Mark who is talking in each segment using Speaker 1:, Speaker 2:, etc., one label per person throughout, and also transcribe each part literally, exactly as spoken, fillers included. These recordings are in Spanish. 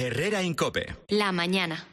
Speaker 1: Herrera en COPE.
Speaker 2: La mañana.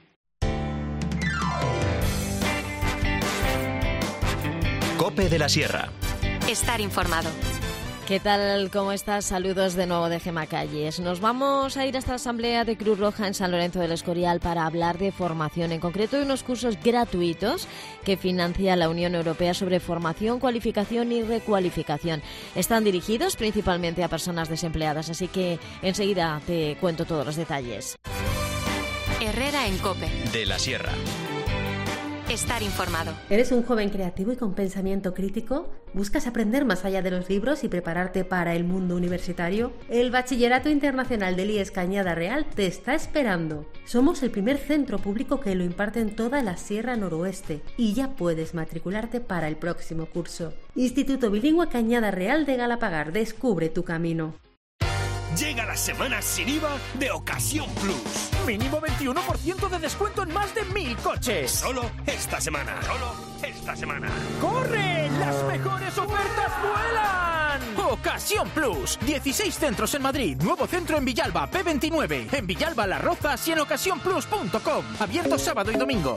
Speaker 1: COPE de la Sierra.
Speaker 2: Estar informado.
Speaker 3: ¿Qué tal? ¿Cómo estás? Saludos de nuevo de Gema Calles. Nos vamos a ir a esta asamblea de Cruz Roja en San Lorenzo del Escorial para hablar de formación, en concreto de unos cursos gratuitos que financia la Unión Europea sobre formación, cualificación y recualificación. Están dirigidos principalmente a personas desempleadas, así que enseguida te cuento todos los detalles.
Speaker 2: Herrera en COPE.
Speaker 1: De la Sierra.
Speaker 2: Estar informado.
Speaker 4: ¿Eres un joven creativo y con pensamiento crítico? ¿Buscas aprender más allá de los libros y prepararte para el mundo universitario? El Bachillerato Internacional del I E S Cañada Real te está esperando. Somos el primer centro público que lo imparte en toda la Sierra Noroeste y ya puedes matricularte para el próximo curso. Instituto Bilingüe Cañada Real de Galapagar. Descubre tu camino.
Speaker 5: Llega la semana sin I V A de Ocasión Plus.
Speaker 6: Mínimo veintiuno por ciento de descuento en más de mil coches.
Speaker 5: Solo esta semana. Solo esta semana.
Speaker 6: ¡Corre! ¡Las mejores ofertas vuelan! Ocasión Plus. dieciséis centros en Madrid. Nuevo centro en Villalba, P veintinueve. En Villalba, Las Rozas y en ocasión plus punto com. Abierto sábado y domingo.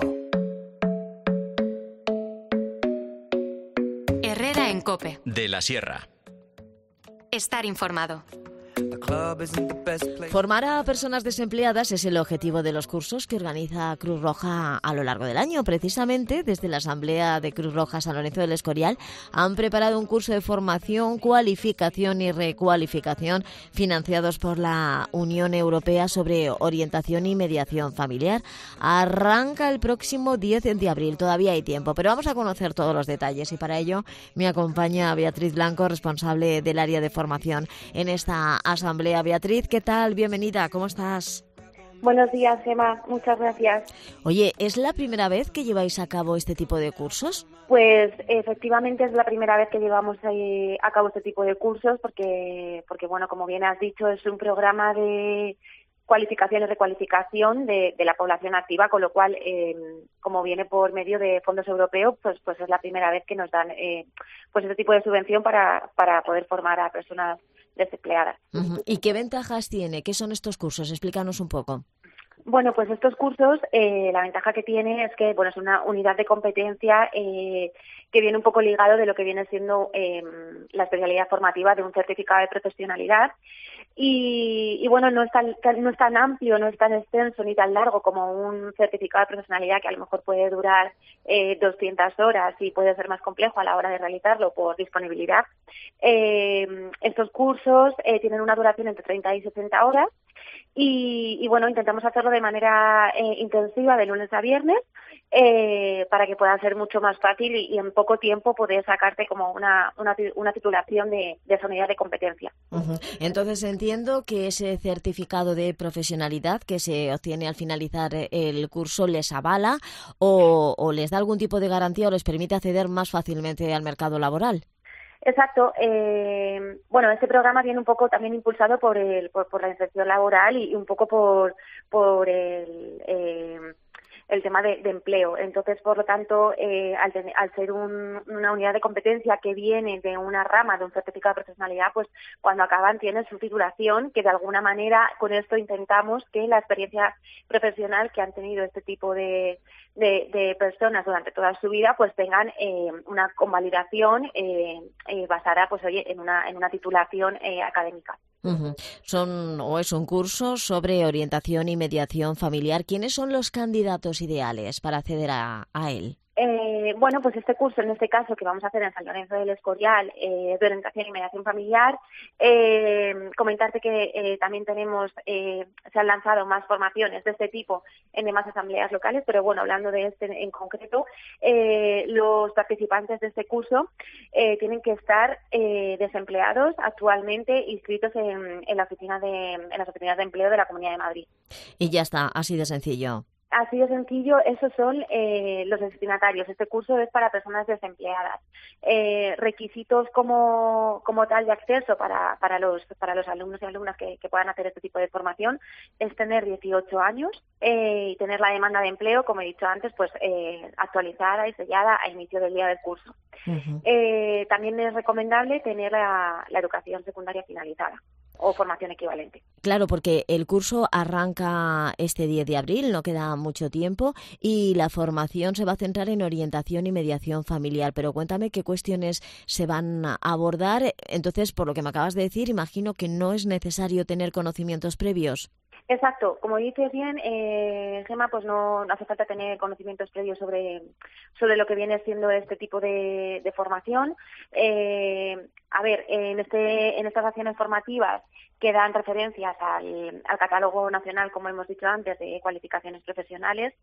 Speaker 2: Herrera en COPE.
Speaker 1: De la Sierra.
Speaker 2: Estar informado.
Speaker 3: Formar a personas desempleadas es el objetivo de los cursos que organiza Cruz Roja a lo largo del año. Precisamente, desde la Asamblea de Cruz Roja San Lorenzo del Escorial han preparado un curso de formación, cualificación y recualificación financiados por la Unión Europea sobre orientación y mediación familiar. Arranca el próximo diez de abril, todavía hay tiempo, pero vamos a conocer todos los detalles y para ello me acompaña Beatriz Blanco, responsable del área de formación en esta asamblea. Beatriz, ¿qué tal? Bienvenida, ¿cómo estás?
Speaker 7: Buenos días, Gemma, muchas gracias.
Speaker 3: Oye, ¿es la primera vez que lleváis a cabo este tipo de cursos?
Speaker 7: Pues efectivamente es la primera vez que llevamos eh, a cabo este tipo de cursos porque, porque, bueno, como bien has dicho, es un programa de cualificación y recualificación de, de la población activa, con lo cual, eh, como viene por medio de fondos europeos, pues, pues es la primera vez que nos dan eh, pues este tipo de subvención para, para poder formar a personas desempleadas.
Speaker 3: Uh-huh. ¿Y qué ventajas tiene? ¿Qué son estos cursos? Explícanos un poco.
Speaker 7: Bueno, pues estos cursos, eh, la ventaja que tiene es que, bueno, es una unidad de competencia eh, que viene un poco ligado de lo que viene siendo eh, la especialidad formativa de un certificado de profesionalidad. Y, y bueno, no es tan, no es tan amplio, no es tan extenso ni tan largo como un certificado de profesionalidad que a lo mejor puede durar eh, doscientas horas y puede ser más complejo a la hora de realizarlo por disponibilidad. Eh, estos cursos eh, tienen una duración entre treinta y sesenta horas. Y, y bueno, intentamos hacerlo de manera eh, intensiva de lunes a viernes eh, para que pueda ser mucho más fácil y, y en poco tiempo poder sacarte como una, una, una titulación de, de esa unidad de competencia.
Speaker 3: Uh-huh. Entonces entiendo que ese certificado de profesionalidad que se obtiene al finalizar el curso les avala o, o les da algún tipo de garantía o les permite acceder más fácilmente al mercado laboral.
Speaker 7: Exacto. Eh, bueno, este programa viene un poco también impulsado por el por, por la inserción laboral y, y un poco por por el eh, el tema de, de empleo. Entonces, por lo tanto, eh, al, ten, al ser un, una unidad de competencia que viene de una rama de un certificado de profesionalidad, pues cuando acaban tienen su titulación, que de alguna manera con esto intentamos que la experiencia profesional que han tenido este tipo de, de, de personas durante toda su vida, pues tengan eh, una convalidación eh, eh, basada, pues oye, en una en una titulación eh, académica.
Speaker 3: Uh-huh. Son o es un curso sobre orientación y mediación familiar. ¿Quiénes son los candidatos ideales para acceder a, a él?
Speaker 7: Eh, bueno, pues este curso, en este caso, que vamos a hacer en San Lorenzo del Escorial, eh, de orientación y mediación familiar, eh, comentarte que eh, también tenemos, eh, se han lanzado más formaciones de este tipo en demás asambleas locales, pero bueno, hablando de este en concreto, eh, los participantes de este curso eh, tienen que estar eh, desempleados actualmente inscritos en, en, la oficina de, en las oficinas de empleo de la Comunidad de Madrid.
Speaker 3: Y ya está, así de sencillo.
Speaker 7: Así de sencillo, esos son eh, los destinatarios. Este curso es para personas desempleadas. Eh, requisitos como, como tal de acceso para, para, los, para los alumnos y alumnas que, que puedan hacer este tipo de formación es tener dieciocho años eh, y tener la demanda de empleo, como he dicho antes, pues eh, actualizada y sellada a inicio del día del curso. Uh-huh. Eh, también es recomendable tener la, la educación secundaria finalizada. o formación equivalente.
Speaker 3: Claro, porque el curso arranca este diez de abril, no queda mucho tiempo, y la formación se va a centrar en orientación y mediación familiar. Pero cuéntame qué cuestiones se van a abordar. Entonces, por lo que me acabas de decir, imagino que no es necesario tener conocimientos previos.
Speaker 7: Exacto, como dices bien, eh, Gemma, pues no, no hace falta tener conocimientos previos sobre, sobre lo que viene siendo este tipo de, de formación. Eh, a ver, en, este, en estas acciones formativas que dan referencias al, al catálogo nacional, como hemos dicho antes, de cualificaciones profesionales,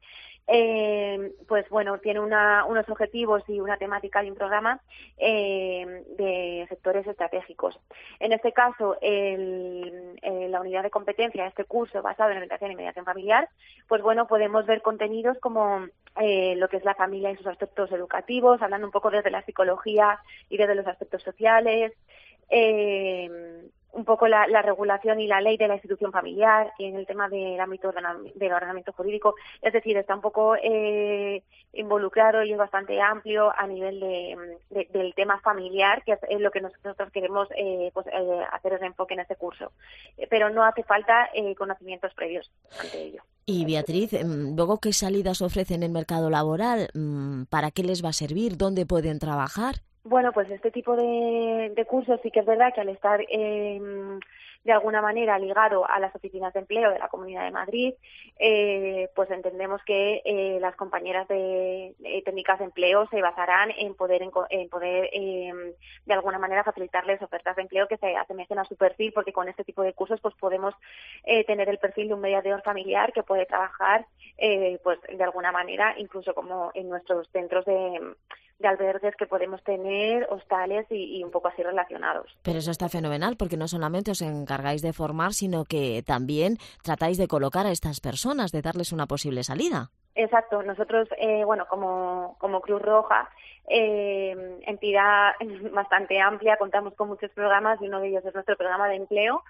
Speaker 7: eh, pues bueno, tiene una, unos objetivos y una temática y un programa eh, de sectores estratégicos. En este caso, el, el, la unidad de competencia, este curso basado en orientación y mediación familiar, pues bueno, podemos ver contenidos como eh, lo que es la familia y sus aspectos educativos, hablando un poco desde la psicología y desde los aspectos sociales, eh, un poco la, la regulación y la ley de la institución familiar y en el tema del ámbito del ordenamiento jurídico, es decir, está un poco eh, involucrado y es bastante amplio a nivel de, de, del tema familiar, que es, es lo que nosotros queremos eh, pues, eh, hacer el enfoque en este curso, eh, pero no hace falta eh, conocimientos previos ante ello.
Speaker 3: Y Beatriz, luego, ¿qué salidas ofrecen en el mercado laboral? ¿Para qué les va a servir? ¿Dónde pueden trabajar?
Speaker 7: Bueno, pues este tipo de, de cursos sí que es verdad que al estar eh, de alguna manera ligado a las oficinas de empleo de la Comunidad de Madrid, eh, pues entendemos que eh, las compañeras de, de técnicas de empleo se basarán en poder, en, en poder eh, de alguna manera facilitarles ofertas de empleo que se asemejen a su perfil, porque con este tipo de cursos pues podemos eh, tener el perfil de un mediador familiar que puede trabajar eh, pues de alguna manera incluso como en nuestros centros de de albergues que podemos tener, hostales y, y un poco así relacionados.
Speaker 3: Pero eso está fenomenal porque no solamente os encargáis de formar, sino que también tratáis de colocar a estas personas, de darles una posible salida.
Speaker 7: Exacto. Nosotros, eh, bueno, como, como Cruz Roja, eh, entidad bastante amplia, contamos con muchos programas y uno de ellos es nuestro programa de empleo,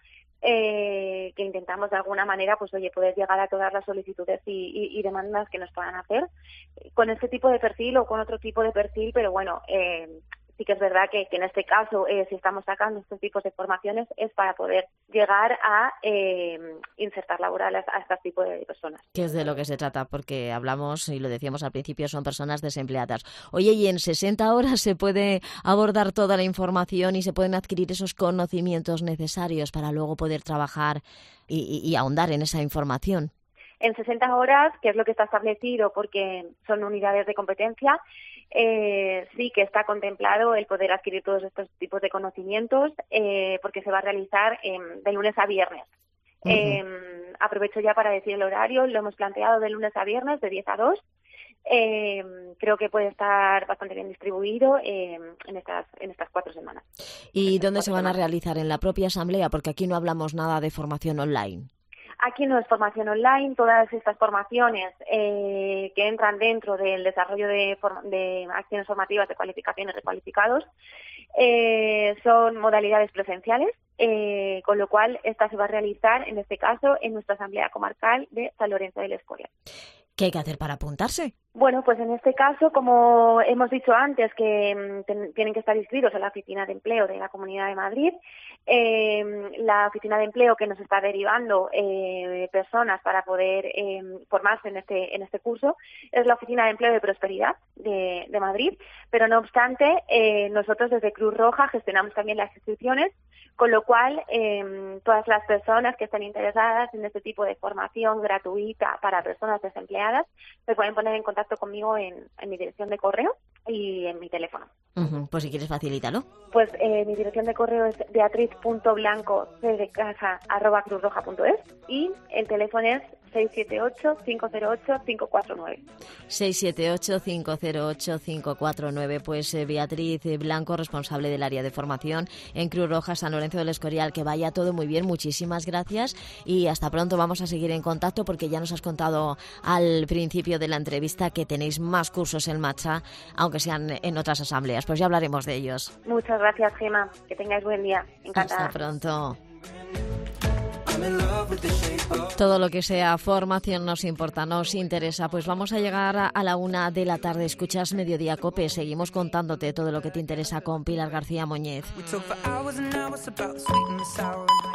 Speaker 7: Eh, que intentamos de alguna manera, pues oye, poder llegar a todas las solicitudes y, y, y demandas que nos puedan hacer con este tipo de perfil o con otro tipo de perfil, pero bueno, eh, sí que es verdad que, que en este caso, eh, si estamos sacando estos tipos de formaciones, es para poder llegar a eh, insertar laborales a este tipo de personas.
Speaker 3: Que es de lo que se trata, porque hablamos, y lo decíamos al principio, son personas desempleadas. Oye, ¿y en sesenta horas se puede abordar toda la información y se pueden adquirir esos conocimientos necesarios para luego poder trabajar y, y, y ahondar en esa información?
Speaker 7: En sesenta horas, que es lo que está establecido porque son unidades de competencia, eh, sí que está contemplado el poder adquirir todos estos tipos de conocimientos eh, porque se va a realizar eh, de lunes a viernes. Uh-huh. Eh, aprovecho ya para decir el horario, lo hemos planteado de lunes a viernes de diez a dos. Eh, creo que puede estar bastante bien distribuido eh, en estas en estas cuatro semanas.
Speaker 3: ¿Y dónde se van a realizar? ¿En la propia asamblea? Porque aquí no hablamos nada de formación online.
Speaker 7: Aquí no es formación online, todas estas formaciones eh, que entran dentro del desarrollo de, form- de acciones formativas de cualificaciones de cualificados eh, son modalidades presenciales, eh, con lo cual esta se va a realizar, en este caso, en nuestra Asamblea Comarcal de San Lorenzo del Escorial.
Speaker 3: ¿Qué hay que hacer para apuntarse?
Speaker 7: Bueno, pues en este caso, como hemos dicho antes, que ten, tienen que estar inscritos en la Oficina de Empleo de la Comunidad de Madrid, eh, la Oficina de Empleo que nos está derivando eh, personas para poder eh, formarse en este en este curso es la Oficina de Empleo de Prosperidad de, de Madrid, pero no obstante, eh, nosotros desde Cruz Roja gestionamos también las inscripciones, con lo cual eh, todas las personas que estén interesadas en este tipo de formación gratuita para personas desempleadas se pueden poner en contacto conmigo en, en mi dirección de correo y en mi teléfono.
Speaker 3: Uh-huh. Pues si quieres facilítalo.
Speaker 7: Pues eh, mi dirección de correo es beatriz punto blanco c de casa arroba cruz roja punto es y el teléfono es seis siete ocho, cinco cero ocho, cinco cuatro nueve.
Speaker 3: seis siete ocho, cinco cero ocho, cinco cuatro nueve. Pues eh, Beatriz Blanco, responsable del área de formación en Cruz Roja San Lorenzo del Escorial. Que vaya todo muy bien, muchísimas gracias y hasta pronto. Vamos a seguir en contacto porque ya nos has contado al principio de la entrevista que tenéis más cursos en marcha, aunque sean en otras asambleas. Pues ya hablaremos de ellos.
Speaker 7: Muchas gracias, Gemma. Que tengáis buen día. Encantada.
Speaker 3: Hasta pronto. Todo lo que sea formación nos importa, nos interesa. Pues vamos a llegar a la una de la tarde. Escuchas Mediodía Cope. Seguimos contándote todo lo que te interesa con Pilar García Moñez.